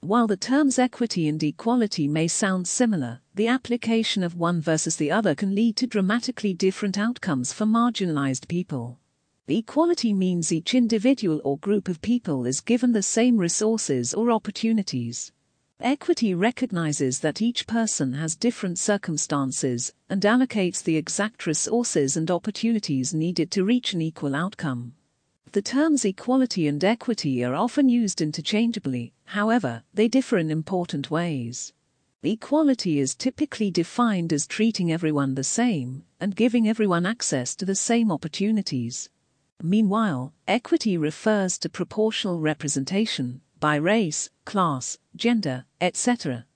While the terms equity and equality may sound similar, the application of one versus the other can lead to dramatically different outcomes for marginalized people. Equality means each individual or group of people is given the same resources or opportunities. Equity recognizes that each person has different circumstances and allocates the exact resources and opportunities needed to reach an equal outcome. The terms equality and equity are often used interchangeably, however, they differ in important ways. Equality is typically defined as treating everyone the same and giving everyone access to the same opportunities. Meanwhile, equity refers to proportional representation, by race, class, gender, etc.,